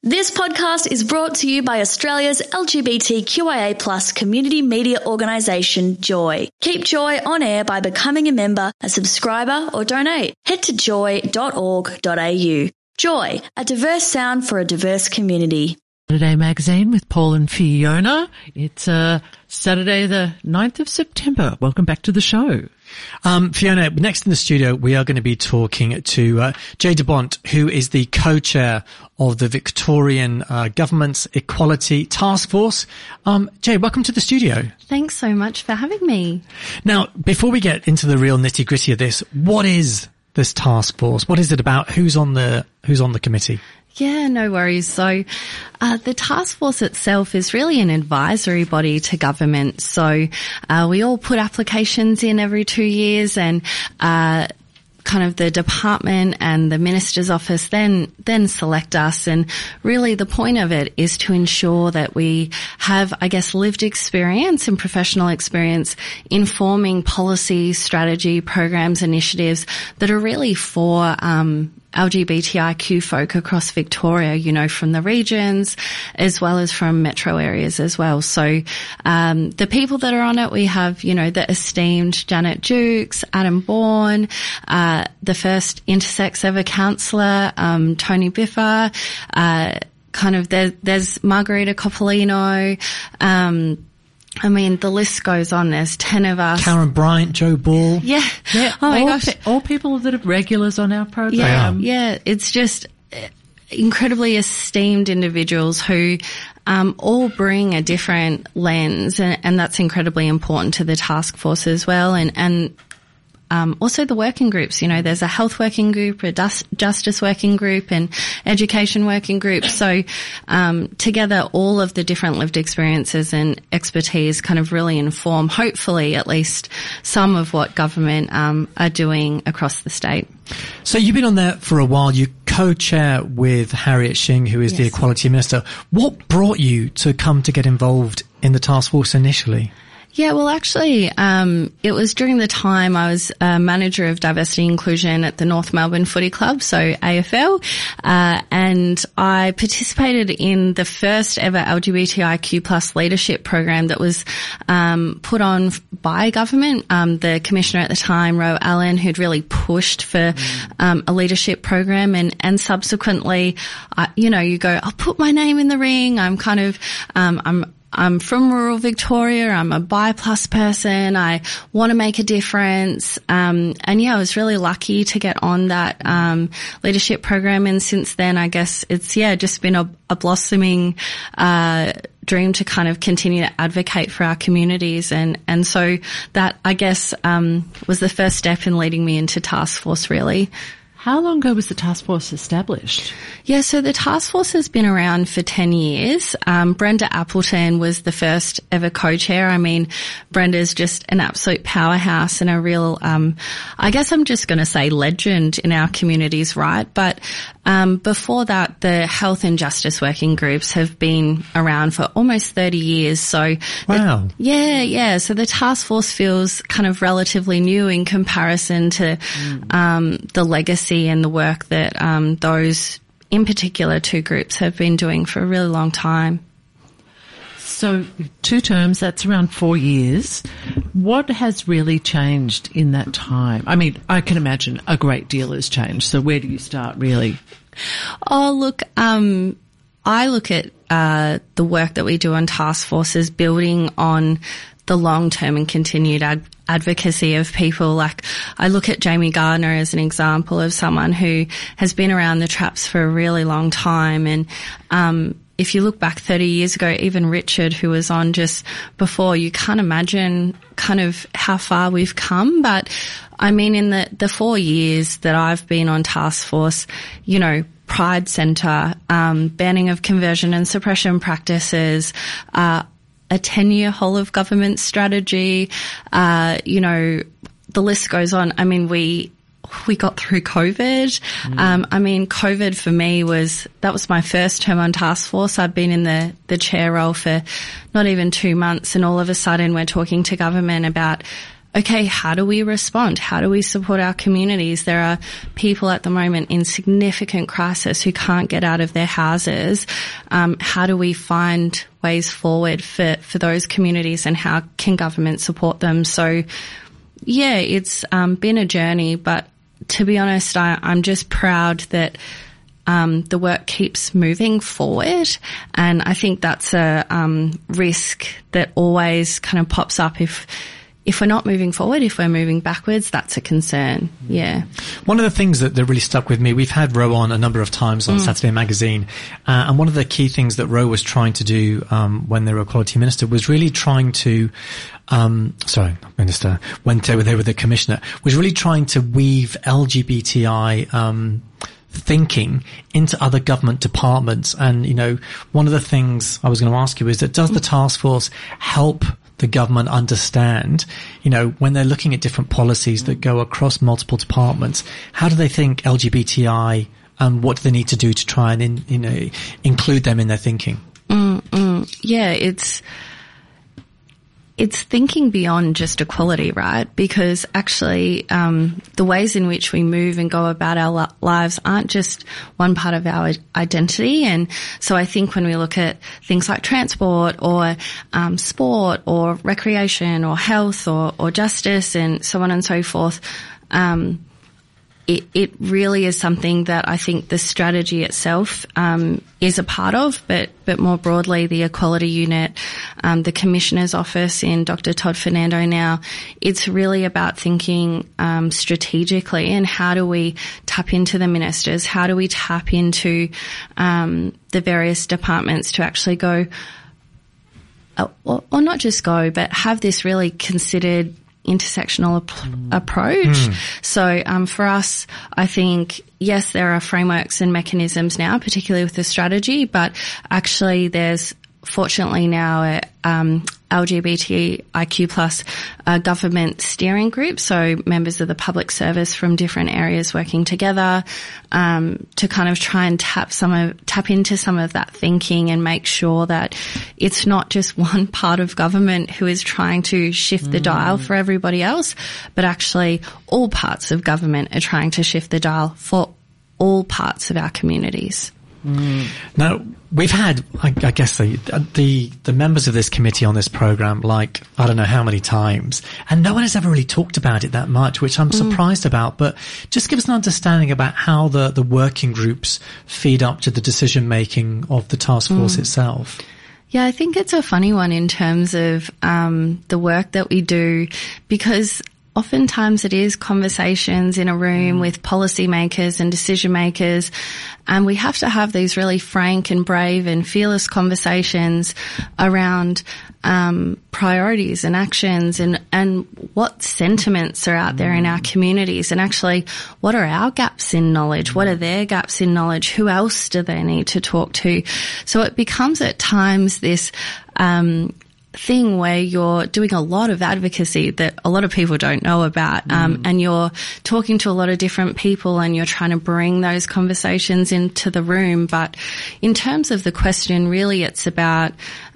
This podcast is brought to you by Australia's LGBTQIA+ community media organisation, Joy. Keep Joy on air by becoming a member, a subscriber or donate. Head to joy.org.au. Joy, a diverse sound for a diverse community. Saturday Magazine with Paul and Fiona. It's Saturday the 9th of September. Welcome back to the show. Fiona, next in the studio, we are going to be talking to Jay DeBont, who is the co-chair of the Victorian Government's Equality Task Force. Jay, welcome to the studio. Thanks so much for having me. Now, before we get into the real nitty-gritty of this, what is this task force? What is it about? Who's on the committee? Yeah, no worries. So the task force itself is really an advisory body to government. So we all put applications in every 2 years, and kind of the department and the minister's office then select us. And really the point of it is to ensure that we have, I guess, lived experience and professional experience informing policy, strategy, programs, initiatives that are really for LGBTIQ folk across Victoria, you know, from the regions as well as from metro areas as well. So the people that are on it, we have, you know, the esteemed Janet Jukes, Adam Bourne, the first intersex ever counsellor, Tony Biffa, there's Margarita Coppolino, I mean, the list goes on. There's 10 of us. Karen Bryant, Joe Ball. Yeah. Oh my gosh. All people that are regulars on our program. Yeah. It's just incredibly esteemed individuals who all bring a different lens, and that's incredibly important to the task force as well. And also the working groups, you know, there's a health working group, a justice working group, and education working group. So together all of the different lived experiences and expertise kind of really inform, hopefully, at least some of what government are doing across the state. So you've been on there for a while. You co-chair with Harriet Shing, who is the Equality Minister. What brought you to come to get involved in the task force initially? Yeah, well, actually, it was during the time I was manager of diversity and inclusion at the North Melbourne Footy Club, so AFL, and I participated in the first ever LGBTIQ+ leadership program that was put on by government. The commissioner at the time, Ro Allen, who'd really pushed for a leadership program, and subsequently, you know, you go, I'll put my name in the ring. I'm kind of, I'm from rural Victoria. I'm a bi+ person. I want to make a difference. And yeah, I was really lucky to get on that leadership program. And since then, I guess it's just been a blossoming dream to kind of continue to advocate for our communities. And so that, I guess, was the first step in leading me into task force, really. How long ago was the task force established? Yeah, so the task force has been around for 10 years. Brenda Appleton was the first ever co-chair. I mean, Brenda's just an absolute powerhouse and a real, I guess I'm just going to say legend in our communities, right? But before that, the health and justice working groups have been around for almost 30 years. So wow. So the task force feels kind of relatively new in comparison to the legacy and the work that those, in particular, two groups have been doing for a really long time. So 2 terms, that's around 4 years. What has really changed in that time? I mean, I can imagine a great deal has changed. So where do you start, really? Oh, look, I look at the work that we do on task forces building on the long-term and continued advocacy of people. Like, I look at Jamie Gardner as an example of someone who has been around the traps for a really long time. And if you look back 30 years ago, even Richard, who was on just before, you can't imagine kind of how far we've come. But I mean, in the 4 years that I've been on task force, you know, Pride Centre, banning of conversion and suppression practices, a 10-year whole of government strategy, you know, the list goes on. I mean, we got through COVID. I mean, COVID for me that was my first term on task force. I've been in the chair role for not even 2 months, and all of a sudden we're talking to government about okay, how do we respond? How do we support our communities? There are people at the moment in significant crisis who can't get out of their houses. How do we find ways forward for those communities, and how can government support them? So, yeah, it's been a journey, but to be honest, I'm just proud that the work keeps moving forward, and I think that's a risk that always kind of pops up if we're not moving forward, if we're moving backwards, that's a concern. Yeah. One of the things that really stuck with me, we've had Ro on a number of times on Saturday Magazine, and one of the key things that Ro was trying to do when they were Equality Minister was really trying to when they were the Commissioner, was really trying to weave LGBTI thinking into other government departments. And, you know, one of the things I was going to ask you is that does the task force help the government understand, you know, when they're looking at different policies that go across multiple departments, how do they think LGBTI and what do they need to do to try and, include them in their thinking? Yeah, it's thinking beyond just equality, right? Because actually, the ways in which we move and go about our lives aren't just one part of our identity. And so I think when we look at things like transport or sport or recreation or health or justice and so on and so forth, it really is something that I think the strategy itself is a part of, but more broadly, the Equality Unit, the Commissioner's Office in Dr. Todd Fernando now, it's really about thinking strategically, and how do we tap into the ministers? How do we tap into the various departments to actually go, or not just go, but have this really considered intersectional approach. So for us, I think, yes, there are frameworks and mechanisms now, particularly with the strategy, but actually there's fortunately now a LGBTIQ plus government steering group, so members of the public service from different areas working together to kind of try and tap into some of that thinking and make sure that it's not just one part of government who is trying to shift the dial for everybody else, but actually all parts of government are trying to shift the dial for all parts of our communities. Now, we've had, I guess, the members of this committee on this program, like, I don't know how many times, and no one has ever really talked about it that much, which I'm surprised about. But just give us an understanding about how the working groups feed up to the decision making of the task force itself. Yeah, I think it's a funny one in terms of the work that we do, because oftentimes it is conversations in a room with policymakers and decision makers, and we have to have these really frank and brave and fearless conversations around priorities and actions and what sentiments are out there in our communities, and actually what are our gaps in knowledge, what are their gaps in knowledge, who else do they need to talk to. So it becomes at times this thing where you're doing a lot of advocacy that a lot of people don't know about, and you're talking to a lot of different people and you're trying to bring those conversations into the room. But in terms of the question, really it's about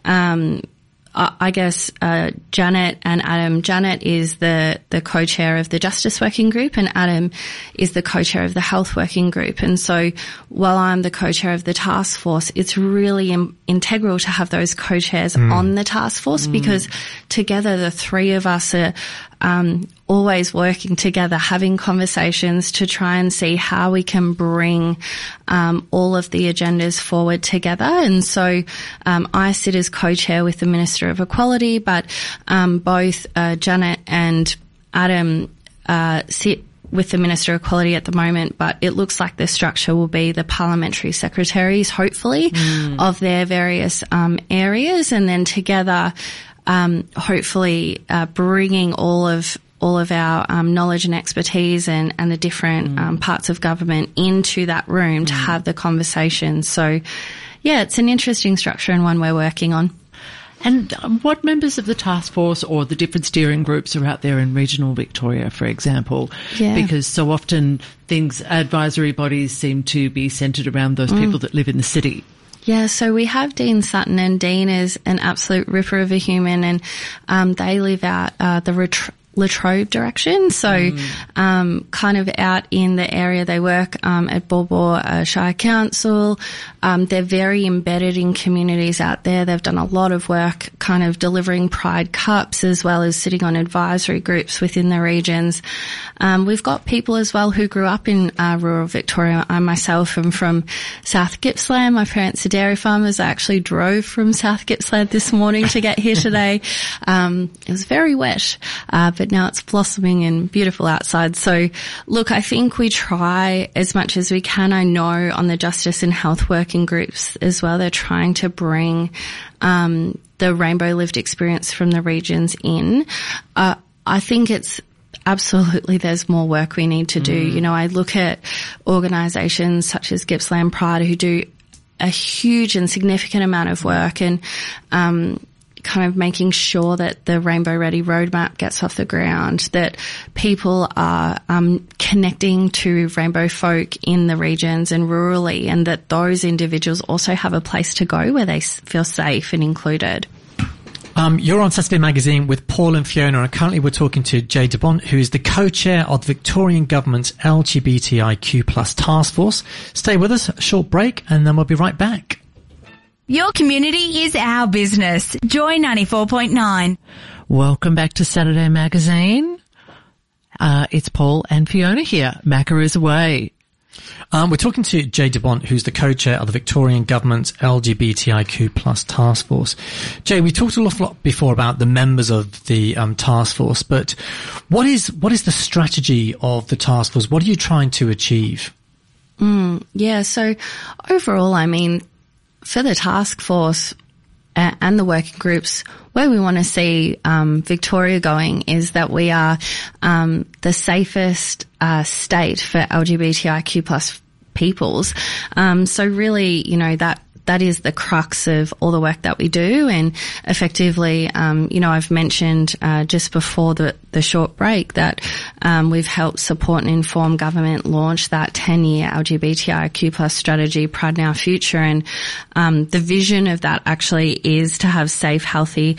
I guess Janet and Adam. Janet is the co-chair of the Justice Working Group, and Adam is the co-chair of the Health Working Group. And so while I'm the co-chair of the task force, it's really integral to have those co-chairs on the task force, because together the three of us are always working together, having conversations to try and see how we can bring all of the agendas forward together. And so I sit as co-chair with the Minister of Equality, but both Janet and Adam sit with the Minister of Equality at the moment, but it looks like the structure will be the parliamentary secretaries, hopefully, of their various areas, and then together hopefully bringing all of our knowledge and expertise and the different parts of government into that room to have the conversation. So, yeah, it's an interesting structure and one we're working on. And what members of the task force or the different steering groups are out there in regional Victoria, for example? Yeah. Because so often advisory bodies seem to be centred around those people that live in the city. Yeah, so we have Dean Sutton, and Dean is an absolute ripper of a human, and they live out the Latrobe direction. So, kind of out in the area they work, at Baw Baw Shire Council. They're very embedded in communities out there. They've done a lot of work kind of delivering Pride Cups as well as sitting on advisory groups within the regions. We've got people as well who grew up in rural Victoria. I myself am from South Gippsland. My parents are dairy farmers. I actually drove from South Gippsland this morning to get here today. It was very wet, but now it's blossoming and beautiful outside. So look, I think we try as much as we can. I know on the justice and health working groups as well, they're trying to bring the rainbow lived experience from the regions in. I think it's absolutely there's more work we need to do. You know, I look at organisations such as Gippsland Pride who do a huge and significant amount of work and kind of making sure that the Rainbow Ready roadmap gets off the ground, that people are connecting to rainbow folk in the regions and rurally, and that those individuals also have a place to go where they feel safe and included. You're on Saturday Magazine with Paul and Fiona, and currently we're talking to Jay de Bont, who is the co-chair of the Victorian Government's LGBTIQ+ Task Force. Stay with us, a short break, and then we'll be right back. Your community is our business. Joy 94.9. Welcome back to Saturday Magazine. It's Paul and Fiona here. Macca is away. We're talking to Jay de Bont, who's the co-chair of the Victorian Government's LGBTIQ+ Task Force. Jay, we talked a lot before about the members of the task force, but what is the strategy of the task force? What are you trying to achieve? Yeah, so overall, I mean, for the task force and the working groups, where we want to see Victoria going is that we are the safest state for LGBTIQ+ peoples. So really, you know, that is the crux of all the work that we do. And effectively, you know, I've mentioned just before the short break that we've helped support and inform government launch that 10-year LGBTIQ+ strategy, Pride Now Future. And the vision of that actually is to have safe, healthy,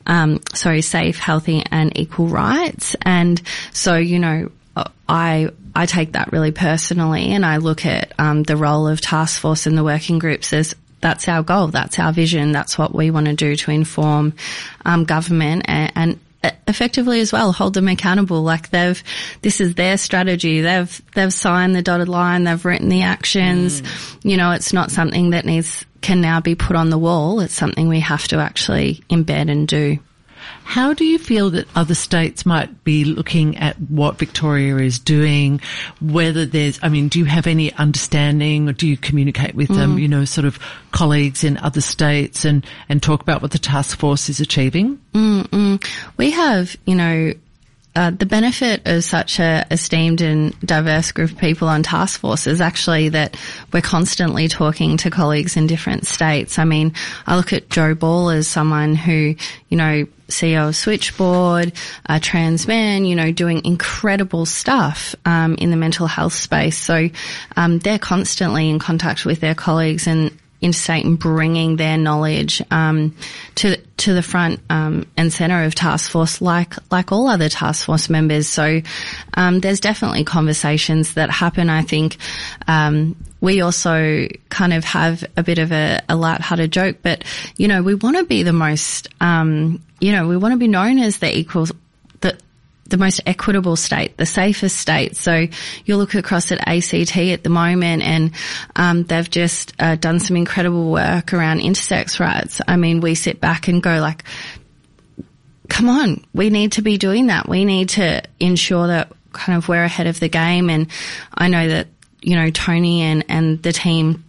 and equal rights. And so, you know, I take that really personally, and I look at the role of task force and the working groups as that's our goal, that's our vision, that's what we want to do to inform government and effectively as well hold them accountable. Like this is their strategy. They've signed the dotted line. They've written the actions. You know, it's not something that can now be put on the wall. It's something we have to actually embed and do. How do you feel that other states might be looking at what Victoria is doing? Whether do you have any understanding, or do you communicate with them, you know, sort of colleagues in other states and talk about what the task force is achieving? We have, you know, the benefit of such a esteemed and diverse group of people on task force is actually that we're constantly talking to colleagues in different states. I mean, I look at Joe Ball as someone who, you know, CEO of Switchboard, a trans man, you know, doing incredible stuff in the mental health space. So they're constantly in contact with their colleagues and interstate and bringing their knowledge to the front and centre of task force, like all other task force members. So there's definitely conversations that happen. I think we also kind of have a bit of a lighthearted joke, but you know, we want to be the most we want to be known as the most equitable state, the safest state. So you look across at ACT at the moment, and they've just done some incredible work around intersex rights. I mean, we sit back and go like, come on, we need to be doing that. We need to ensure that kind of we're ahead of the game. And I know that, you know, Tony and the team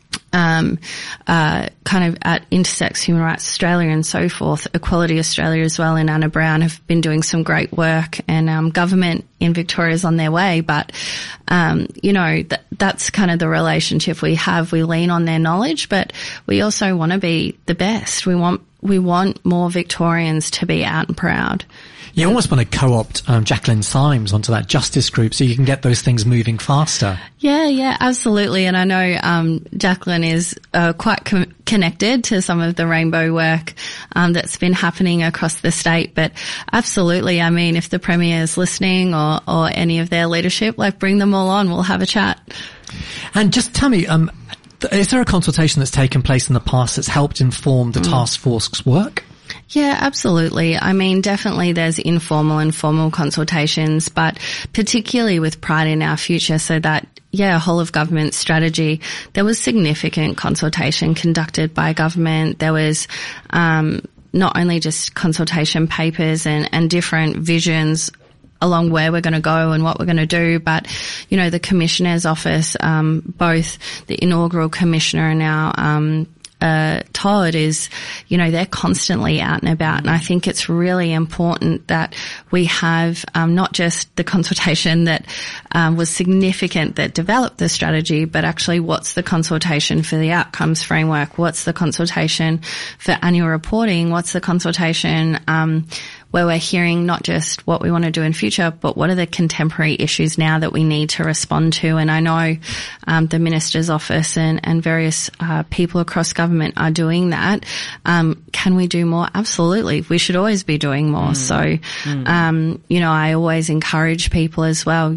kind of at Intersex Human Rights Australia and so forth, Equality Australia as well, and Anna Brown have been doing some great work, and government in Victoria is on their way. But you know, that's kind of the relationship we have. We lean on their knowledge, but we also want to be the best. We want more Victorians to be out and proud. You almost want to co-opt Jacqueline Symes onto that justice group so you can get those things moving faster. Yeah, absolutely. And I know Jacqueline Melbourne is quite connected to some of the rainbow work that's been happening across the state. But absolutely, I mean, if the Premier is listening or any of their leadership, like bring them all on, we'll have a chat. And just tell me, is there a consultation that's taken place in the past that's helped inform the task force's work? Yeah, absolutely. I mean, definitely there's informal and formal consultations, but particularly with Pride in Our Future, so that, whole of government strategy, there was significant consultation conducted by government. There was not only just consultation papers and different visions along where we're going to go and what we're going to do, but, the Commissioner's Office, both the inaugural Commissioner and now Todd is, they're constantly out and about. And I think it's really important that we have, not just the consultation that, was significant that developed the strategy, but actually what's the consultation for the outcomes framework? What's the consultation for annual reporting? What's the consultation, where we're hearing not just what we want to do in future, but what are the contemporary issues now that we need to respond to. And I know the Minister's Office and various people across government are doing that. Can we do more? Absolutely. We should always be doing more. So, I always encourage people as well,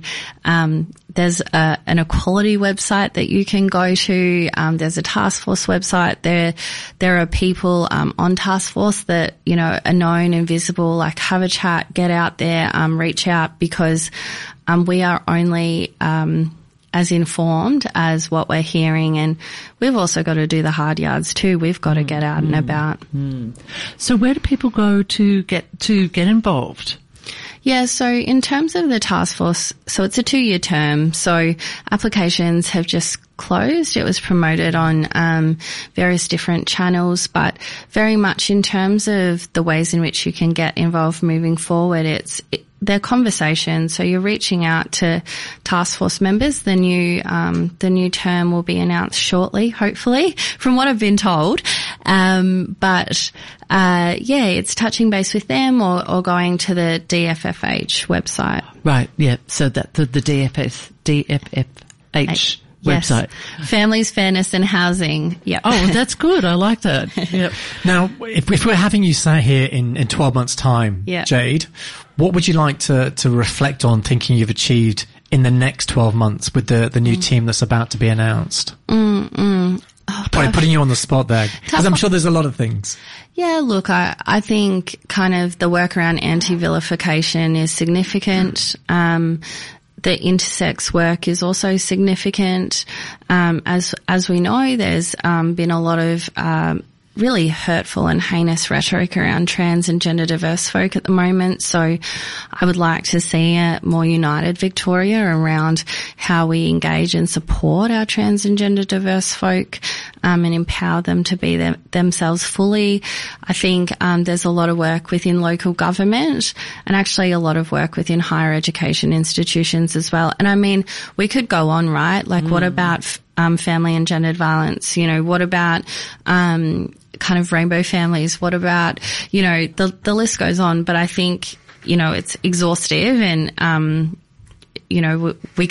there's an equality website that you can go to. There's a task force website. There are people on task force that, are known and visible. Like, have a chat, get out there, reach out, because we are only as informed as what we're hearing, and we've also got to do the hard yards too. We've got to get out and about. So where do people go to get involved? Yeah, so in terms of the task force, so it's a 2-year term. So applications have just closed. It was promoted on various different channels, but very much in terms of the ways in which you can get involved moving forward, they're conversations. So you're reaching out to task force members. The new term will be announced shortly, hopefully, from what I've been told. It's touching base with them or going to the DFFH website. Right. Yeah. So that the DFFH website. Families, Fairness and Housing. Yeah. Oh, that's good. I like that. Yep. Now, if we're having you sat here in 12 months' time, Jade, what would you like to reflect on, thinking you've achieved in the next 12 months with the new team that's about to be announced? Probably putting you on the spot there, because I'm sure there's a lot of things. Yeah, look, I think kind of the work around anti-vilification is significant. The intersex work is also significant. As we know, there's been a lot of really hurtful and heinous rhetoric around trans and gender diverse folk at the moment. So I would like to see a more united Victoria around how we engage and support our trans and gender diverse folk, and empower them to be themselves fully. I think there's a lot of work within local government and actually a lot of work within higher education institutions as well. And I mean, we could go on, right? Like, what about family and gendered violence? What about kind of rainbow families? What about, the list goes on, but I think, it's exhaustive and, we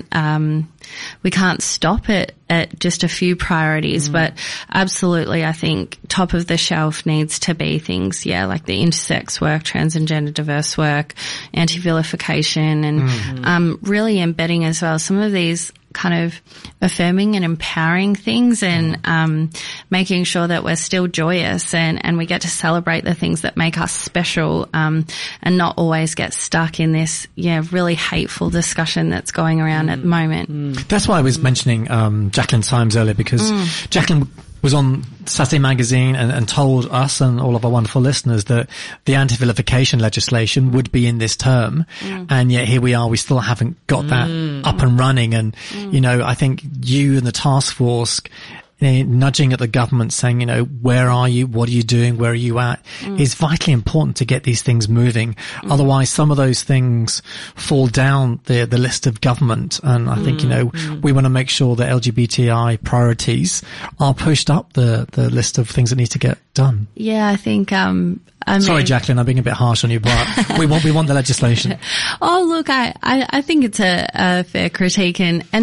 can't stop it at just a few priorities, but absolutely, I think top of the shelf needs to be things, like the intersex work, trans and gender diverse work, anti-vilification, and really embedding as well some of these kind of affirming and empowering things, and making sure that we're still joyous and we get to celebrate the things that make us special, and not always get stuck in this really hateful discussion that's going around at the moment. That's why I was mentioning Jacqueline Symes earlier, because Jacqueline was on Saturday Magazine and told us and all of our wonderful listeners that the anti-vilification legislation would be in this term. And yet here we are, we still haven't got that up and running. And, I think you and the task force nudging at the government saying, where are you? What are you doing? Where are you at? Is vitally important to get these things moving. Otherwise, some of those things fall down the list of government. And I think, we want to make sure that LGBTI priorities are pushed up the list of things that need to get done. Yeah, I think, sorry, Jacqueline, I'm being a bit harsh on you, but we want the legislation. Oh, look, I think it's a fair critique, and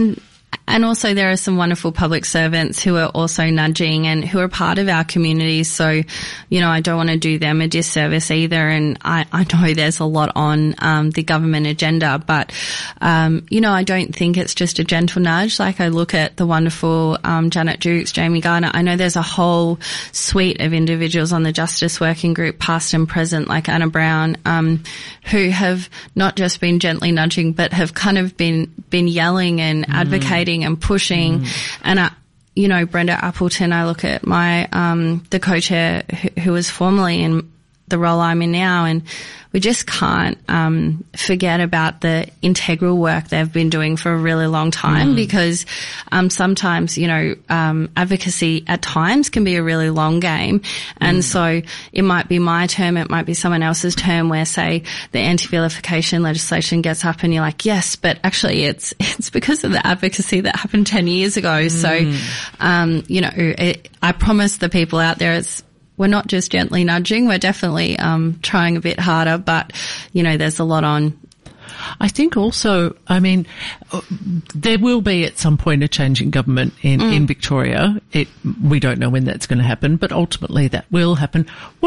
And also there are some wonderful public servants who are also nudging and who are part of our community. So, you know, I don't want to do them a disservice either. And I know there's a lot on the government agenda, but, you know, I don't think it's just a gentle nudge. Like I look at the wonderful Janet Dukes, Jamie Gardner. I know there's a whole suite of individuals on the Justice Working Group, past and present, like Anna Brown, who have not just been gently nudging, but have kind of been yelling and advocating and pushing. And you know, Brenda Appleton, I look at my the co-chair who was formerly in the role I'm in now, and we just can't forget about the integral work they've been doing for a really long time, because sometimes, you know, advocacy at times can be a really long game. And so it might be my term, it might be someone else's term where, say, the anti-vilification legislation gets up and you're like, yes, but actually it's because of the advocacy that happened 10 years ago. So, you know, I promise the people out there, we're not just gently nudging, we're definitely trying a bit harder, but, you know, there's a lot on. I think also, I mean, there will be at some point a change in government in Victoria. We don't know when that's going to happen, but ultimately that will happen.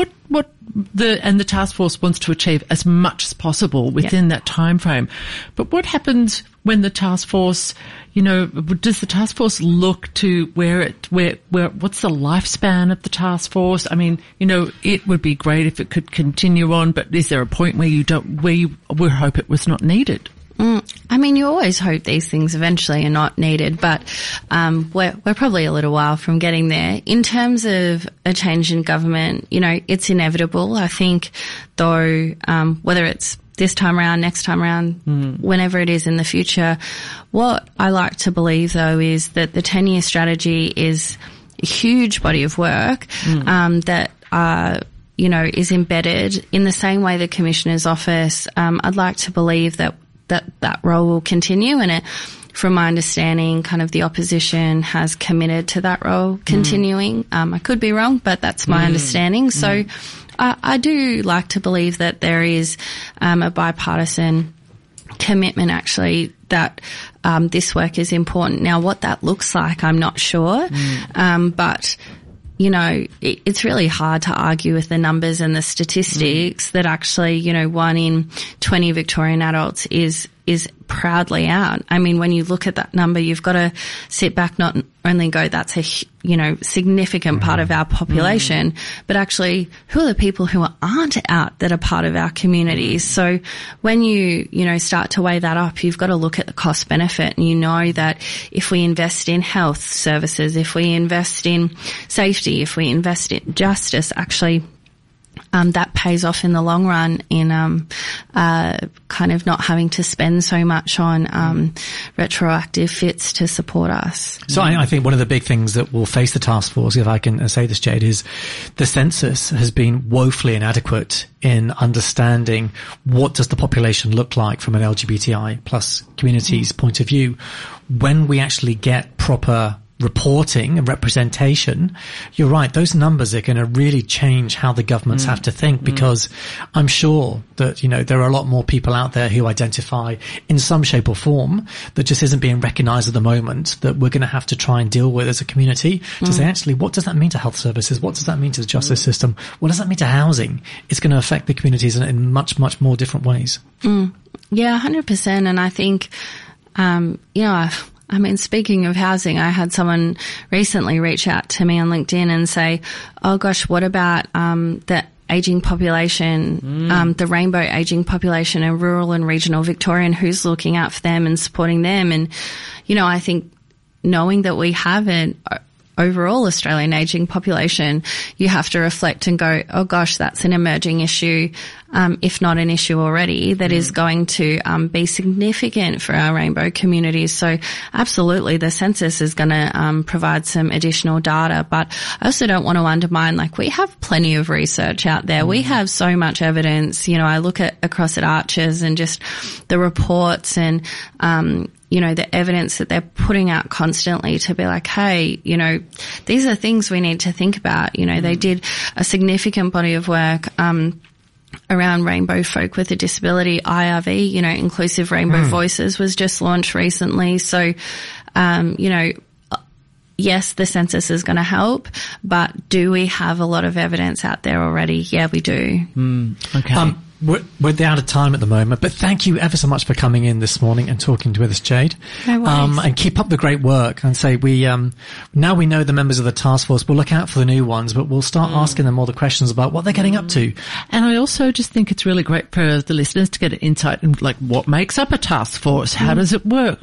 The task force wants to achieve as much as possible within that time frame. But what happens when the task force, you know, does the task force look to what's the lifespan of the task force? I mean, you know, it would be great if it could continue on, but is there a point where you would hope it was not needed? I mean, you always hope these things eventually are not needed, but we're probably a little while from getting there. In terms of a change in government, you know, it's inevitable. I think, though, whether it's this time around, next time around, whenever it is in the future, what I like to believe, though, is that the 10-year strategy is a huge body of work that you know, is embedded in the same way the Commissioner's Office. I'd like to believe that role will continue, and from my understanding, kind of the opposition has committed to that role continuing. I could be wrong, but that's my understanding. So I do like to believe that there is a bipartisan commitment, actually, that this work is important. Now, what that looks like, I'm not sure, but you know, it's really hard to argue with the numbers and the statistics that actually, you know, 1 in 20 Victorian adults is proudly out. I mean, when you look at that number, you've got to sit back, not only go, that's a, you know, significant part of our population, but actually who are the people who aren't out that are part of our communities? So when you know, start to weigh that up, you've got to look at the cost benefit, and you know that if we invest in health services, if we invest in safety, if we invest in justice, actually, that pays off in the long run in kind of not having to spend so much on retroactive fits to support us. So I think one of the big things that will face the task force, if I can say this, Jade, is the census has been woefully inadequate in understanding what does the population look like from an LGBTI plus community's point of view. When we actually get proper reporting and representation, you're right, those numbers are going to really change how the governments have to think, because I'm sure that, you know, there are a lot more people out there who identify in some shape or form that just isn't being recognised at the moment, that we're going to have to try and deal with as a community to say, actually, what does that mean to health services? What does that mean to the justice system? What does that mean to housing? It's going to affect the communities in much, much more different ways. Yeah, 100%. And I think, you know, I mean, speaking of housing, I had someone recently reach out to me on LinkedIn and say, oh gosh, what about the aging population, the rainbow aging population in rural and regional Victoria, and who's looking out for them and supporting them? And, you know, I think knowing that we have an overall Australian aging population, you have to reflect and go, oh gosh, that's an emerging issue, if not an issue already, that is going to be significant for our rainbow communities. So absolutely, the census is going to provide some additional data, but I also don't want to undermine, like, we have plenty of research out there. We have so much evidence. You know, I look at across at Arches and just the reports and you know, the evidence that they're putting out constantly to be like, hey, you know, these are things we need to think about. You know, they did a significant body of work around rainbow folk with a disability, IRV, you know, Inclusive Rainbow Voices was just launched recently. So, Yes, the census is going to help, but do we have a lot of evidence out there already? Yeah, we do. Okay. We're out of time at the moment, but thank you ever so much for coming in this morning and talking with us, Jade. No worries. And keep up the great work. And say now we know the members of the task force. We'll look out for the new ones, but we'll start asking them all the questions about what they're getting up to. And I also just think it's really great for the listeners to get an insight in like what makes up a task force. How does it work?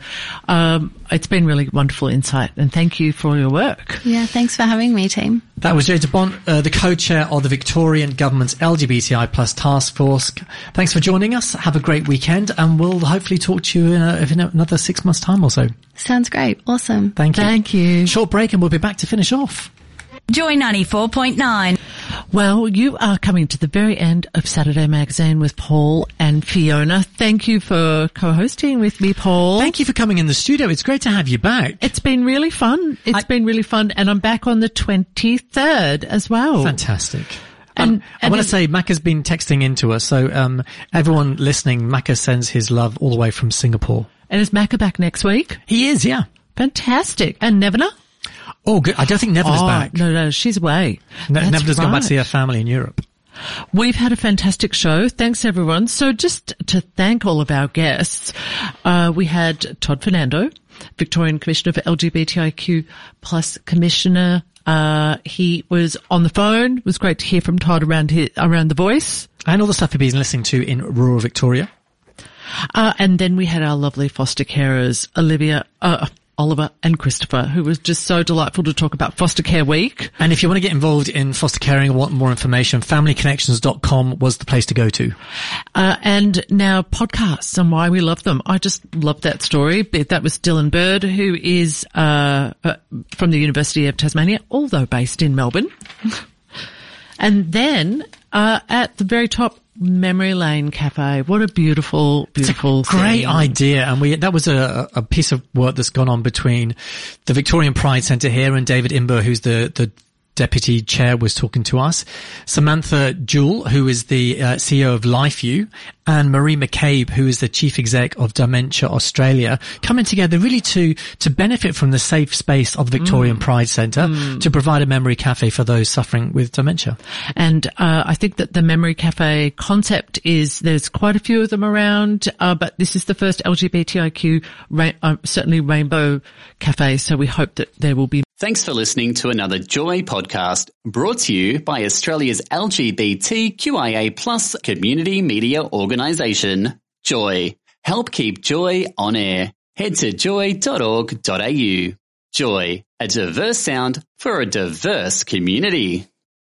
It's been really wonderful insight, and thank you for your work. Yeah, thanks for having me, team. That was Jade Bont, the co-chair of the Victorian Government's LGBTI plus task force. Thanks for joining us. Have a great weekend, and we'll hopefully talk to you in another 6 months' time or so. Sounds great. Awesome. Thank you. Thank you. Short break, and we'll be back to finish off. Joy 94.9. Well, you are coming to the very end of Saturday Magazine with Paul and Fiona. Thank you for co-hosting with me, Paul. Thank you for coming in the studio. It's great to have you back. It's been really fun. It's been really fun, and I'm back on the 23rd as well. Fantastic. And I want to say Macca's been texting into us, so everyone listening, Macca sends his love all the way from Singapore. And is Macca back next week? He is, yeah. Fantastic. And Nevena? Oh, good. I don't think Nevena's back. No, she's away. Nevena's gone back to see her family in Europe. We've had a fantastic show. Thanks, everyone. So just to thank all of our guests, we had Todd Fernando, Victorian Commissioner for LGBTIQ plus Commissioner. He was on the phone. It was great to hear from Todd around The Voice. And all the stuff he's been listening to in rural Victoria. And then we had our lovely foster carers, Oliver and Christopher, who was just so delightful to talk about Foster Care Week. And if you want to get involved in foster caring or want more information, familyconnections.com was the place to go to. And now podcasts and why we love them. I just love that story. That was Dylan Bird, who is from the University of Tasmania, although based in Melbourne. And then at the very top, Memory Lane Cafe. What a beautiful great thing. idea. And that was a piece of work that's gone on between the Victorian Pride Centre here and David Imber, who's the deputy chair, was talking to us. Samantha Jewell, who is the CEO of LifeU, and Marie McCabe, who is the chief exec of Dementia Australia, coming together really to benefit from the safe space of the Victorian Pride Centre to provide a memory cafe for those suffering with dementia. And I think that the memory cafe concept is, there's quite a few of them around, but this is the first LGBTIQ, certainly rainbow cafe, so we hope that there will be. Thanks for listening to another Joy podcast, brought to you by Australia's LGBTQIA plus community media organisation, Joy. Help keep Joy on air. Head to joy.org.au. Joy, a diverse sound for a diverse community.